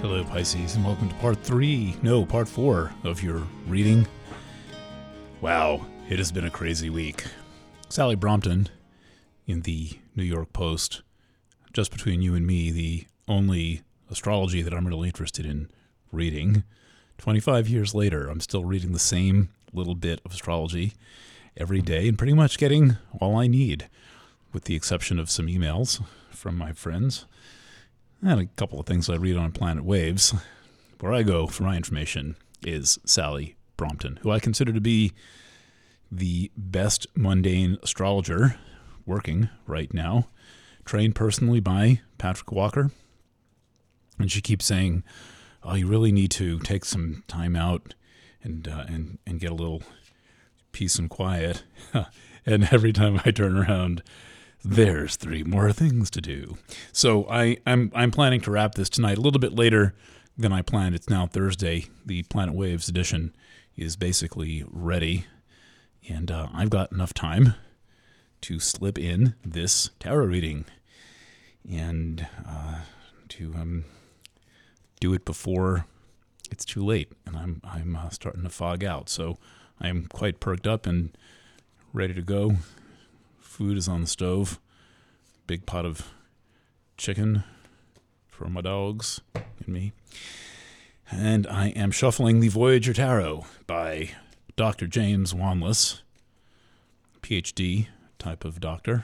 Hello, Pisces, and welcome to part 4 of your reading. Wow, it has been a crazy week. Sally Brompton in the New York Post, just between you and me, the only astrology that I'm really interested in reading. 25 years later, I'm still reading the same little bit of astrology every day and pretty much getting all I need, with the exception of some emails from my friends. And a couple of things I read on Planet Waves. Where I go for my information is Sally Brompton, who I consider to be the best mundane astrologer working right now, trained personally by Patrick Walker. And she keeps saying, oh, you really need to take some time out and get a little peace and quiet. And every time I turn around, there's 3 more things to do. So I'm planning to wrap this tonight a little bit later than I planned. It's now Thursday. The Planet Waves edition is basically ready. And I've got enough time to slip in this tarot reading and to do it before it's too late. And I'm starting to fog out. So I'm quite perked up and ready to go. Food is on the stove. Big pot of chicken for my dogs and me. And I am shuffling the Voyager Tarot by Dr. James Wanless, PhD type of doctor.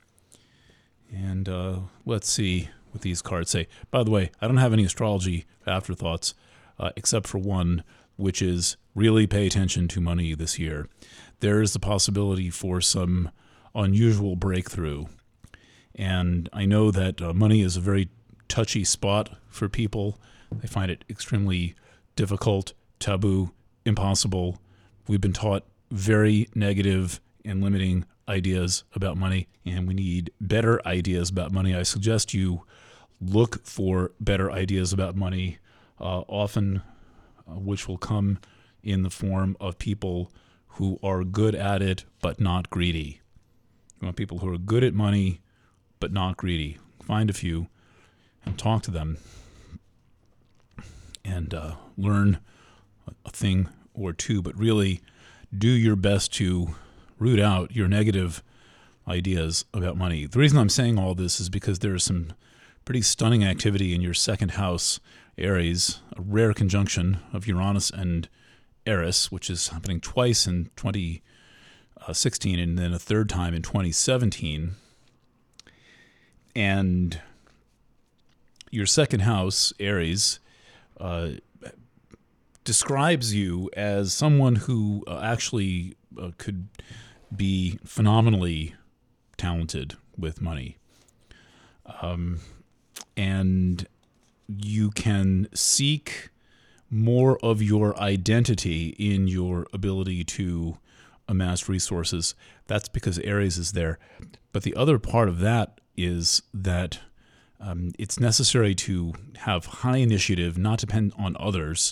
And let's see what these cards say. By the way, I don't have any astrology afterthoughts except for one, which is really pay attention to money this year. There is the possibility for some unusual breakthrough. And I know that money is a very touchy spot for people. They find it extremely difficult, taboo, impossible. We've been taught very negative and limiting ideas about money, and we need better ideas about money. I suggest you look for better ideas about money, often which will come in the form of people who are good at it but not greedy. You want people who are good at money but not greedy. Find a few and talk to them and learn a thing or two, but really do your best to root out your negative ideas about money. The reason I'm saying all this is because there is some pretty stunning activity in your second house, Aries, a rare conjunction of Uranus and Eris, which is happening twice in 2016 and then a third time in 2017. And your second house, Aries, describes you as someone who actually could be phenomenally talented with money. And you can seek more of your identity in your ability to amass resources. That's because Aries is there. But the other part of that is that it's necessary to have high initiative, not depend on others,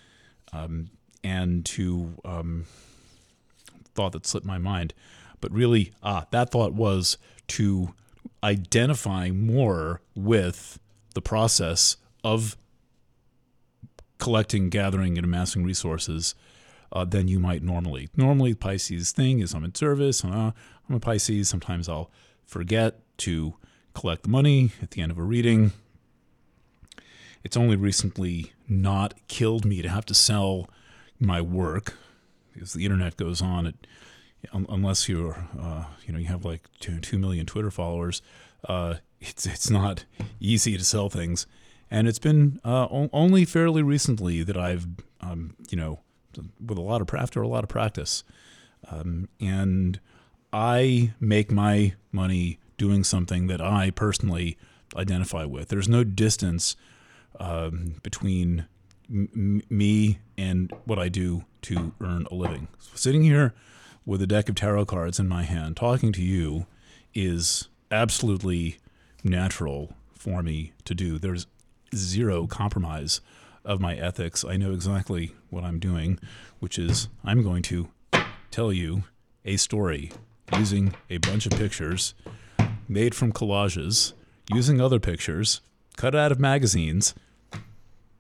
and to thought that slipped my mind. But really, that thought was to identify more with the process of collecting, gathering, and amassing resources than you might normally. Normally, Pisces thing is I'm in service. I'm a Pisces. Sometimes I'll forget to collect the money at the end of a reading. It's only recently not killed me to have to sell my work, because the internet goes on. Unless you're, you have like 2 million Twitter followers, it's not easy to sell things. And it's been only fairly recently that I've, with a lot of practice, and I make my money doing something that I personally identify with. There's no distance between me and what I do to earn a living. So sitting here with a deck of tarot cards in my hand, talking to you is absolutely natural for me to do. There's zero compromise of my ethics. I know exactly what I'm doing, which is I'm going to tell you a story using a bunch of pictures made from collages, using other pictures, cut out of magazines,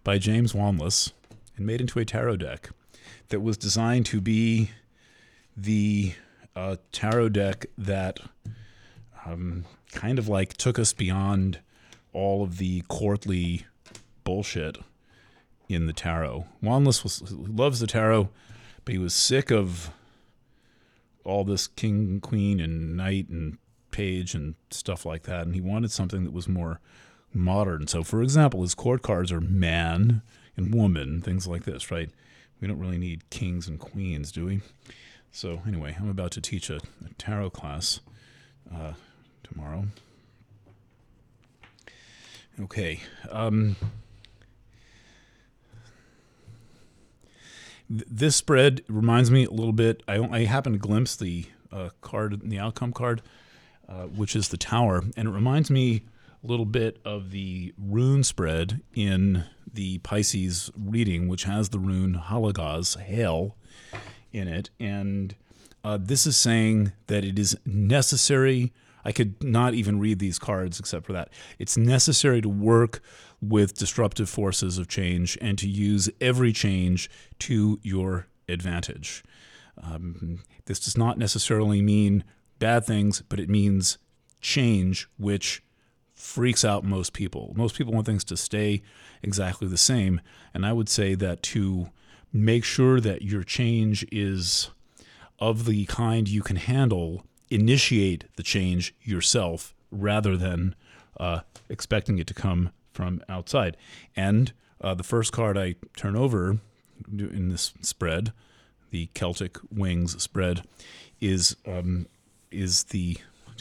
by James Wanless and made into a tarot deck that was designed to be the tarot deck that kind of like took us beyond all of the courtly bullshit in the tarot. Wanless loves the tarot, but he was sick of all this king, queen, and knight and page and stuff like that, and he wanted something that was more modern. So, for example, his court cards are man and woman, things like this, right? We don't really need kings and queens, do we? So, anyway, I'm about to teach a tarot class tomorrow. Okay. This spread reminds me a little bit. I happened to glimpse the card, the outcome card, which is the Tower, and it reminds me a little bit of the rune spread in the Pisces reading, which has the rune Halagaz, hail, in it. And this is saying that it is necessary. I could not even read these cards except for that. It's necessary to work with disruptive forces of change and to use every change to your advantage. This does not necessarily mean bad things, but it means change, which freaks out most people. Most people want things to stay exactly the same. And I would say that to make sure that your change is of the kind you can handle, initiate the change yourself rather than expecting it to come from outside. And the first card I turn over in this spread, the Celtic Wings spread, is the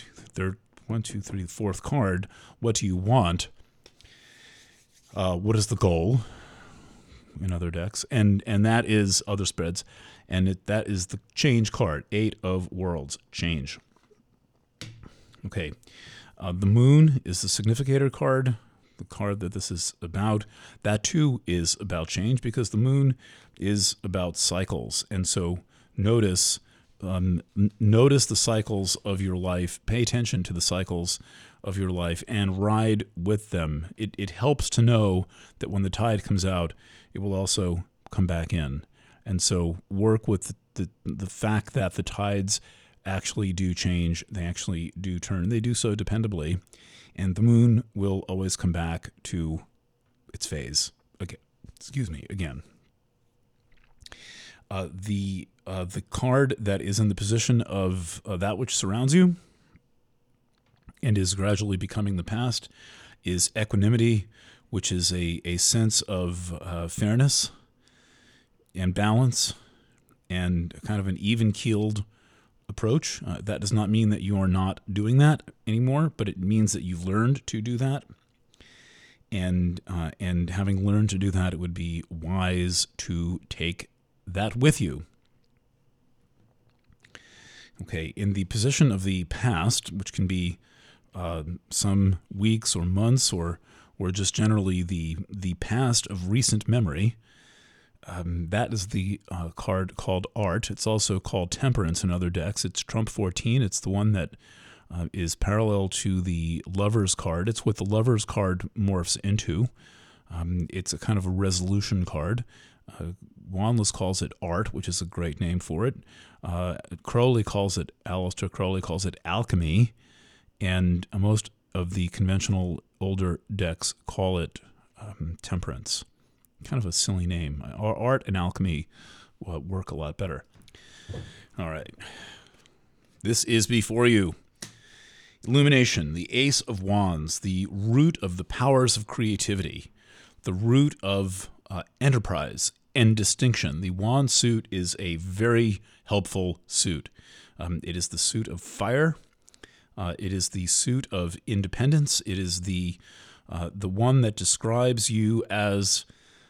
fourth card. What do you want? What is the goal in other decks? And that is other spreads. And that is the change card, 8 of Worlds, change. Okay. The Moon is the significator card, the card that this is about. That too is about change because the Moon is about cycles. And so notice the cycles of your life. Pay attention to the cycles of your life and ride with them. It helps to know that when the tide comes out, it will also come back in. And so work with the fact that the tides actually do change. They actually do turn. They do so dependably. And the Moon will always come back to its phase. Again. The card that is in the position of that which surrounds you and is gradually becoming the past is equanimity, which is a sense of fairness and balance and kind of an even-keeled approach. That does not mean that you are not doing that anymore, but it means that you've learned to do that. And having learned to do that, it would be wise to take that with you. Okay, in the position of the past, which can be some weeks or months or just generally the past of recent memory, that is the card called Art. It's also called Temperance in other decks. It's Trump 14. It's the one that is parallel to the Lover's card. It's what the Lover's card morphs into. It's a kind of a resolution card. Wanless calls it Art, which is a great name for it. Crowley calls it, Aleister Crowley calls it Alchemy, and most of the conventional older decks call it Temperance. Kind of a silly name. Art and Alchemy work a lot better. All right. This is before you. Illumination, the Ace of Wands, the root of the powers of creativity, the root of enterprise and distinction. The Wand suit is a very helpful suit. It is the suit of fire. It is the suit of independence. It is the one that describes you as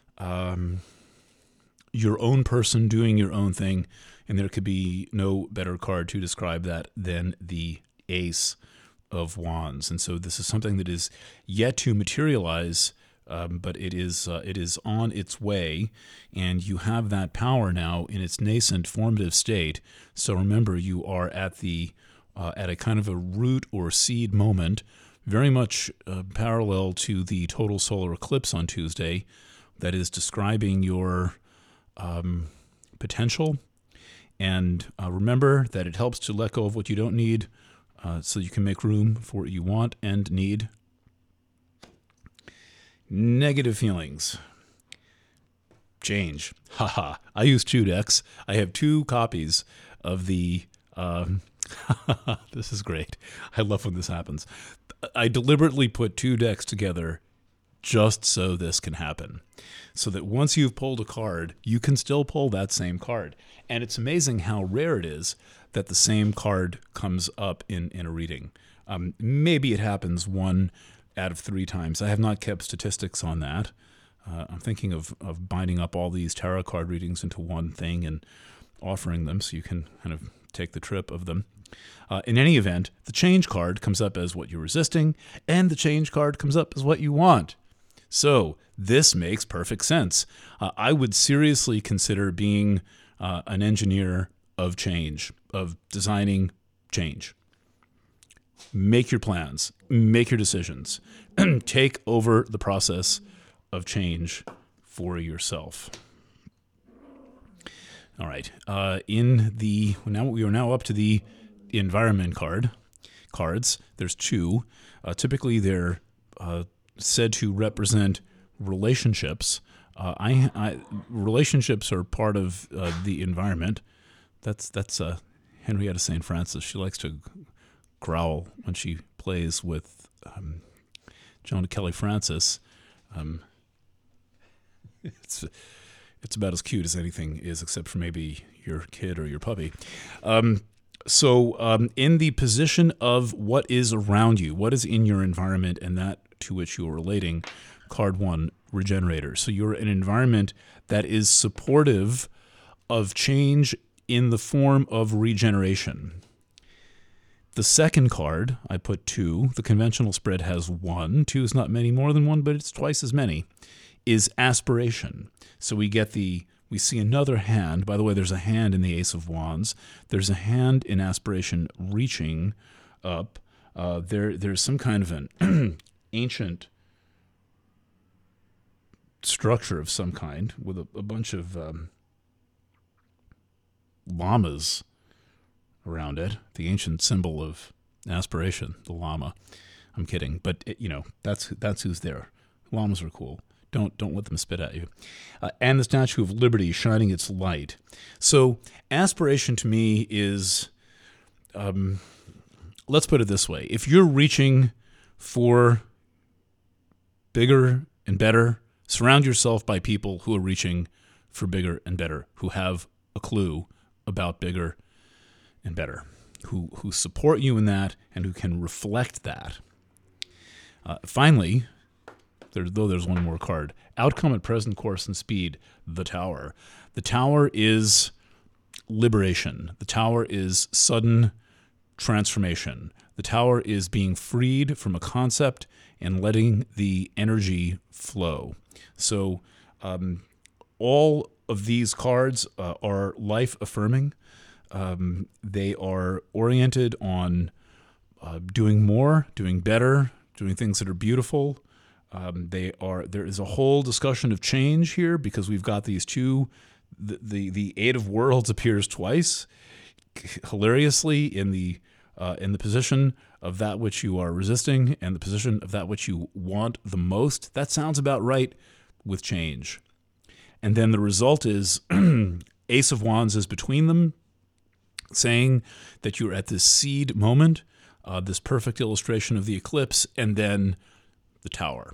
your own person doing your own thing, and there could be no better card to describe that than the Ace of Wands. And so this is something that is yet to materialize, but it is on its way, and you have that power now in its nascent formative state. So remember, you are at a kind of a root or seed moment, very much parallel to the total solar eclipse on Tuesday, that is describing your potential. And remember that it helps to let go of what you don't need so you can make room for what you want and need. Negative feelings. Change. Haha. I use 2 decks. I have 2 copies of the... this is great. I love when this happens. I deliberately put 2 decks together just so this can happen. So that once you've pulled a card, you can still pull that same card. And it's amazing how rare it is that the same card comes up in a reading. Maybe it happens 1 out of 3 times. I have not kept statistics on that. I'm thinking of binding up all these tarot card readings into one thing and offering them so you can kind of take the trip of them. In any event, the change card comes up as what you're resisting, and the change card comes up as what you want. So this makes perfect sense. I would seriously consider being an engineer of change, of designing change. Make your plans, make your decisions, take over the process of change for yourself. All right. We are now up to the environment cards. There's 2. Typically, they're said to represent relationships. Relationships are part of the environment. That's Henrietta St. Francis. She likes to growl when she plays with Jonah Kelly Francis. It's about as cute as anything is, except for maybe your kid or your puppy. So in the position of what is around you, what is in your environment and that to which you are relating, card 1, Regenerator. So you're an environment that is supportive of change in the form of regeneration. The second card, I put 2. The conventional spread has 1. 2 is not many more than 1, but it's twice as many, is aspiration. So we see another hand. By the way, there's a hand in the Ace of Wands. There's a hand in aspiration reaching up. There's some kind of an ancient structure of some kind with a bunch of llamas around it. The ancient symbol of aspiration, the llama. I'm kidding, but that's who's there. Llamas are cool. Don't let them spit at you. And the Statue of Liberty shining its light. So aspiration to me is, let's put it this way. If you're reaching for bigger and better, surround yourself by people who are reaching for bigger and better, who have a clue about bigger and better, who support you in that and who can reflect that. Finally, there's one more card. Outcome at present course and speed, the Tower. The Tower is liberation. The Tower is sudden transformation. The Tower is being freed from a concept and letting the energy flow. So all of these cards are life-affirming. They are oriented on doing more, doing better, doing things that are beautiful. There is a whole discussion of change here because we've got these 2. The 8 of Worlds appears twice, hilariously in the position of that which you are resisting and the position of that which you want the most. That sounds about right with change. And then the result is Ace of Wands is between them, saying that you're at this seed moment, this perfect illustration of the eclipse, and then the Tower.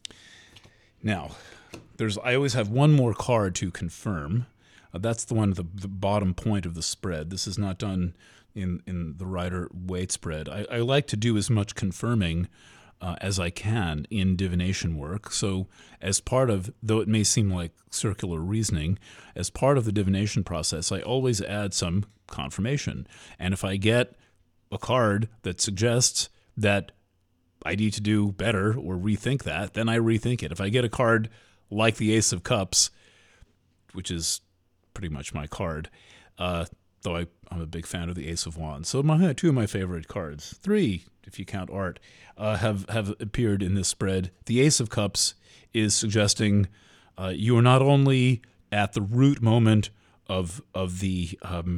Now, I always have one more card to confirm. That's the one at the bottom point of the spread. This is not done in the Rider-Waite spread. I like to do as much confirming as I can in divination work. So as part of, though it may seem like circular reasoning, as part of the divination process, I always add some confirmation. And if I get a card that suggests that I need to do better or rethink that, then I rethink it. If I get a card like the Ace of Cups, which is pretty much my card, though I'm a big fan of the Ace of Wands. So 2 of my favorite cards, 3 if you count art, have appeared in this spread. The Ace of Cups is suggesting You are not only at the root moment of the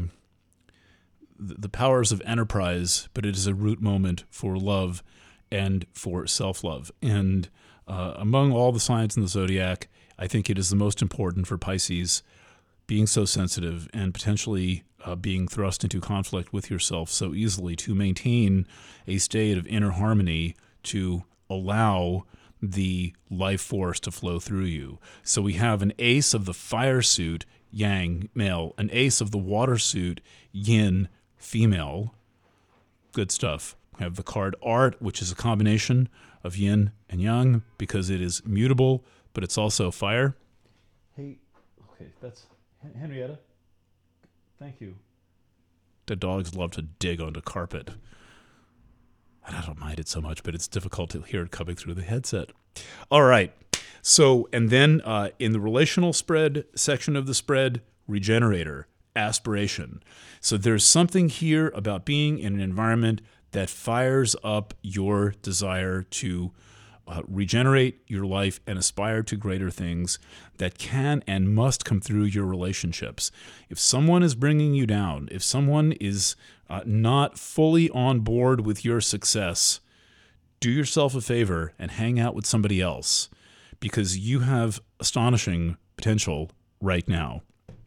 powers of enterprise, but it is a root moment for love and for self-love. And among all the signs in the zodiac, I think it is the most important for Pisces, being so sensitive and potentially being thrust into conflict with yourself so easily, to maintain a state of inner harmony, to allow the life force to flow through you. So we have an ace of the fire suit, yang, male, an ace of the water suit, yin, female. Good stuff. We have the card art, which is a combination of yin and yang because it is mutable, but it's also fire. Hey, okay, that's Henrietta. Thank you. The dogs love to dig onto carpet. And I don't mind it so much, but it's difficult to hear it coming through the headset. All right. So, and then in the relational spread section of the spread, regenerator, aspiration. So there's something here about being in an environment that fires up your desire to regenerate your life and aspire to greater things that can and must come through your relationships. If someone is bringing you down, if someone is not fully on board with your success, do yourself a favor and hang out with somebody else, because you have astonishing potential right now.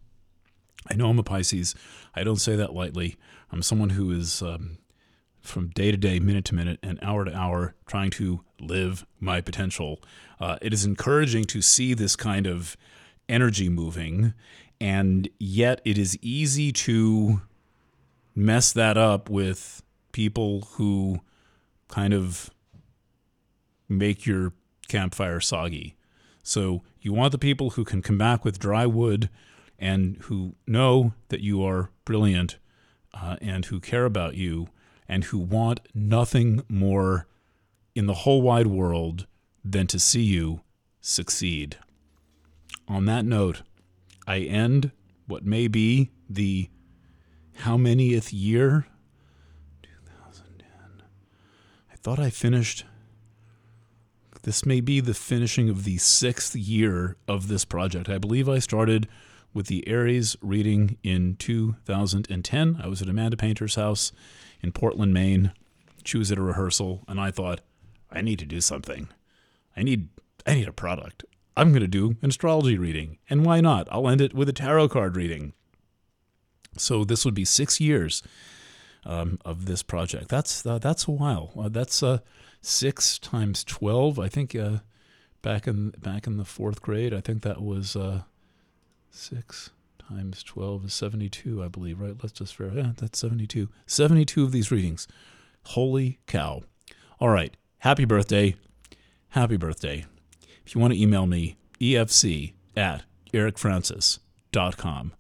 I know I'm a Pisces. I don't say that lightly. I'm someone who is from day to day, minute to minute, and hour to hour, trying to live my potential. It is encouraging to see this kind of energy moving, and yet it is easy to mess that up with people who kind of make your campfire soggy. So you want the people who can come back with dry wood and who know that you are brilliant and who care about you and who want nothing more in the whole wide world than to see you succeed. On that note, I end what may be the how manyth year? 2010. I thought I finished. This may be the finishing of the 6th year of this project. I believe I started with the Aries reading in 2010. I was at Amanda Painter's house in Portland, Maine. She was at a rehearsal, and I thought, I need to do something. I need a product. I'm going to do an astrology reading, and why not? I'll end it with a tarot card reading. So this would be 6 years of this project. That's a while. That's 6 times 12. I think back in the 4th grade, I think that was 6 times 12 is 72, I believe, right? Let's just verify. Yeah, that's 72. 72 of these readings. Holy cow. All right. Happy birthday. Happy birthday. If you want to email me, efc@ericfrancis.com.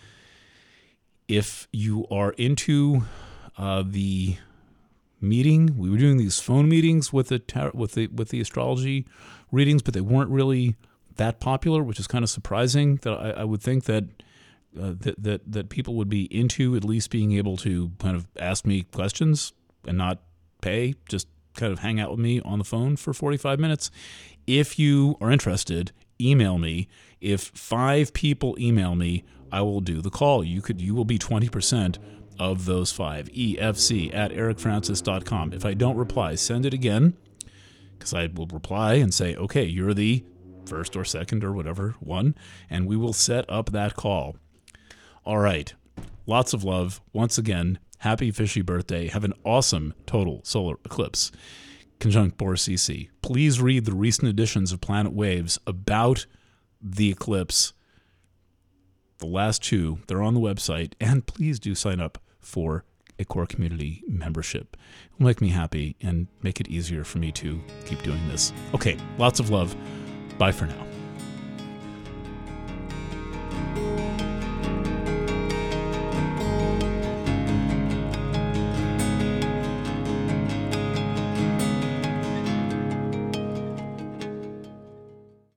If you are into the meeting, we were doing these phone meetings with the astrology readings, but they weren't really that popular, which is kind of surprising. That I would think that that people would be into at least being able to kind of ask me questions and not pay, just kind of hang out with me on the phone for 45 minutes. If you are interested, email me. If 5 people email me, I will do the call. You will be 20% of those 5. efc@ericfrancis.com. If I don't reply, send it again, because I will reply and say, okay, you're the first or second or whatever one, and we will set up that call. All right. Lots of love. Once again, happy fishy birthday. Have an awesome total solar eclipse conjunct Boris CC. Please read the recent editions of Planet Waves about the eclipse. The last 2, they're on the website, and please do sign up for a core community membership. It'll make me happy and make it easier for me to keep doing this. Okay, lots of love. Bye for now.